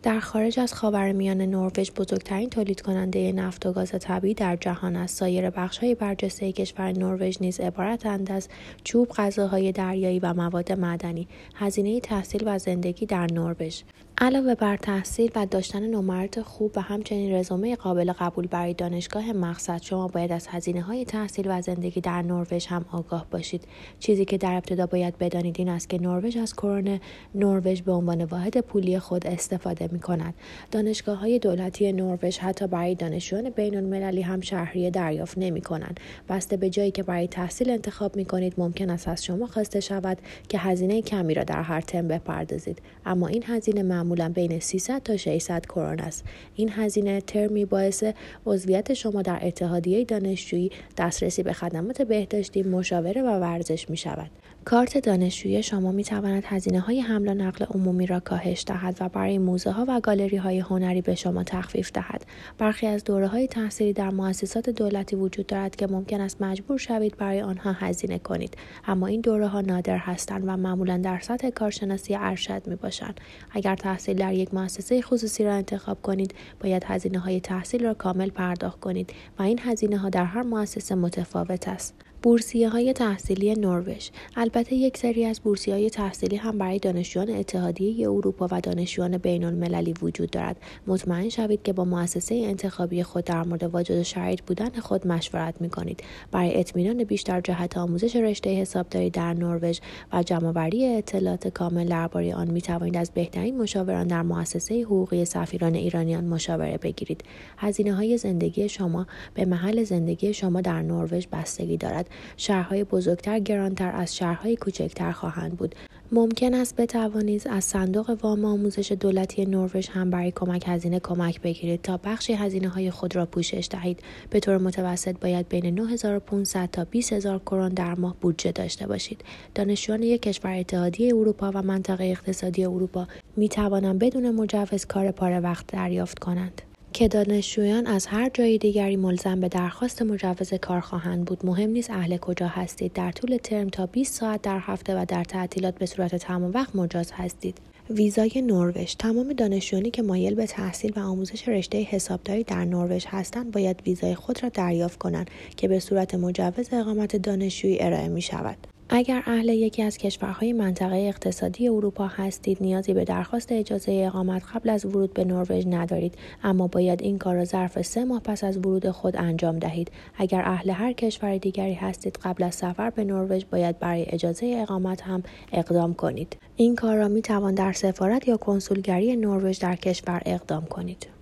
در خارج از خاورمیانه نروژ بزرگترین تولید کننده نفت و گاز طبیعی در جهان است. سایر بخش‌های برجسته کشور نروژ نیز عبارتند از چوب، غذاهای دریایی و مواد معدنی. هزینه تحصیل و زندگی در نروژ علاوه بر تحصیل و داشتن نمرات خوب و همچنین رزومه قابل قبول برای دانشگاه مقصد، شما باید از هزینه‌های تحصیل و زندگی در نروژ هم آگاه باشید. چیزی که در ابتدا باید بدانید این است که نروژ از کرون نروژ به عنوان واحد پولی خود استفاده می‌کند. دانشگاه‌های دولتی نروژ حتی برای دانشجویان بین‌المللی هم شهریه دریافت نمی‌کنند. بسته به جایی که برای تحصیل انتخاب می‌کنید، ممکن است از شما خواسته شود که هزینه کمی را در هر ترم بپردازید، اما این هزینه معمولاً بین 300 تا 600 کرون است. این هزینه ترمی باعث عضویت شما در اتحادیه دانشجویی، دسترسی به خدمات بهداشتی، مشاوره و ورزش می‌شود. کارت دانشجویی شما می‌تواند هزینه‌های حمل و نقل عمومی را کاهش دهد و برای موزه‌ها و گالری‌های هنری به شما تخفیف دهد. برخی از دوره‌های تحصیلی در مؤسسات دولتی وجود دارد که ممکن است مجبور شوید برای آنها هزینه کنید، اما این دوره‌ها نادر هستند و معمولاً در سطح کارشناسی ارشد میباشند. اگر تحصیل در یک مؤسسه خصوصی را انتخاب کنید، باید هزینه‌های تحصیل را کامل پرداخت کنید و این هزینه‌ها در هر مؤسسه متفاوت است. بورسیه‌های تحصیلی نروژ. البته یک سری از بورسیه‌های تحصیلی هم برای دانشجویان اتحادیه اروپا و دانشجویان بین‌المللی وجود دارد. مطمئن شوید که با مؤسسه انتخابی خود در مورد واجد شرایط بودن خود مشورت می‌کنید. برای اطمینان بیشتر جهت آموزش رشته حسابداری در نروژ و جمع‌آوری اطلاعات کامل درباره آن می‌توانید از بهترین مشاوران در مؤسسه حقوقی سفیران ایرانیان مشاوره بگیرید. هزینه‌های زندگی شما به محل زندگی شما در نروژ بستگی دارد. شهرهای بزرگتر گرانتر از شهرهای کوچکتر خواهند بود. ممکن است بتوانید از صندوق وام آموزش دولتی نروژ هم برای هزینه کمک بگیرید تا بخشی هزینه‌های خود را پوشش دهید. به طور متوسط باید بین 9500 تا 20000 کرون در ماه بودجه داشته باشید. دانشجویان یک کشور اتحادیه اروپا و منطقه اقتصادی اروپا می توانند بدون مجوز کار پاره وقت دریافت کنند که دانشجویان از هر جای دیگری ملزم به درخواست مجوز کار خواهند بود. مهم نیست اهل کجا هستید، در طول ترم تا 20 ساعت در هفته و در تعطیلات به صورت تمام وقت مجاز هستید. ویزای نروژ. تمام دانشجویانی که مایل به تحصیل و آموزش رشته حسابداری در نروژ هستند باید ویزای خود را دریافت کنند که به صورت مجوز اقامت دانشجویی ارائه می شود. اگر اهل یکی از کشورهای منطقه اقتصادی اروپا هستید، نیازی به درخواست اجازه اقامت قبل از ورود به نروژ ندارید، اما باید این کار را ظرف 3 ماه پس از ورود خود انجام دهید. اگر اهل هر کشور دیگری هستید، قبل از سفر به نروژ باید برای اجازه اقامت هم اقدام کنید. این کار را می توان در سفارت یا کنسولگری نروژ در کشور اقدام کنید.